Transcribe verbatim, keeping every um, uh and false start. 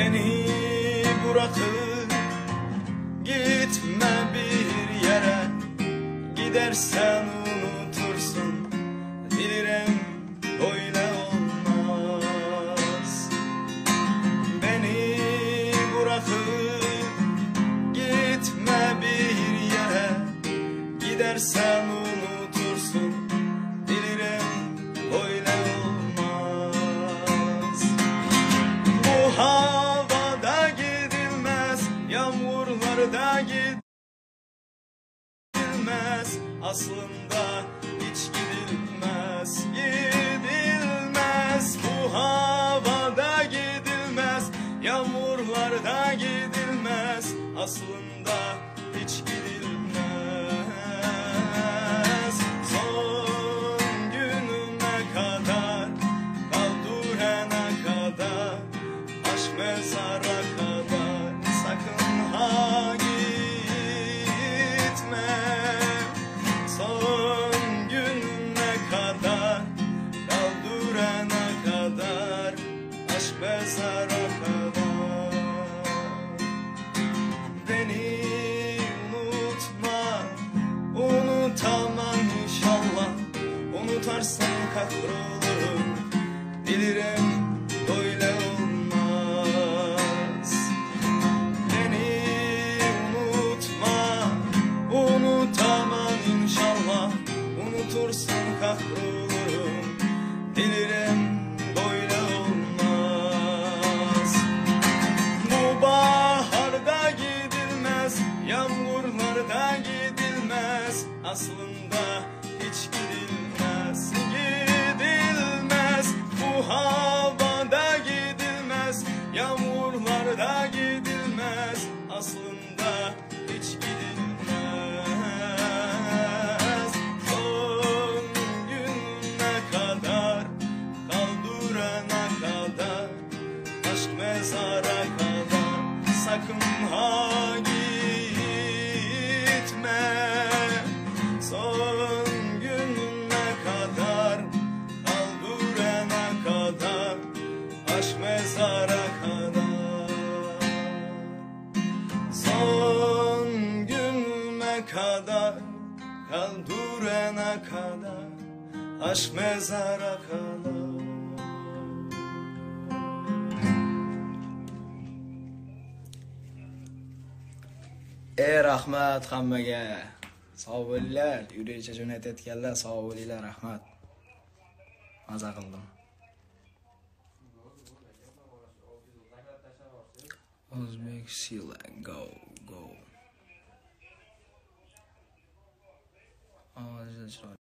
Beni bırakıp gitme bir yere, gidersen unutursun, bilirim böyle olmaz. Beni bırakıp gitme bir yere, gidersen unutursun, bilirim böyle olmaz. Bu havada gidilmez, yağmurlarda gidilmez, aslında hiç gidilmez, gidilmez. Bu havada gidilmez, yağmurlarda gidilmez, aslında hiç gidilmez. Son gününe kadar, kaldırana kadar, aşk mezara kadar, sakın ha gitme. Son gününe kadar, kaldırana kadar, aşk mezara kadar. Beni unutma, unutamam inşallah. Unutarsan kahrolurum, bilirim böyle olmaz. Beni unutma, unutamam inşallah. Unutursan kahrolurum, bilirim böyle olmaz. Bu baharda gidilmez, yağmurlarda gidilmez, aslında hiç gidilmez, gidilmez. Bu havada gidilmez, yağmurlarda gidilmez, aslında hiç gidilmez. Son gününe kadar, kaldırana kadar, aşk mezara kadar, sakın ha gitme. Son gününe kadar, kaldırana kadar, aşk mezara kadar. Son günüme kadar, kaldırana kadar, aşk mezara kadar. Ey rahmat hammaga. Sog' bo'linglar. Yurishga jo'natayotganlar sog' bo'linglar, rahmat. Maza qildim. O'zbek Sila go go.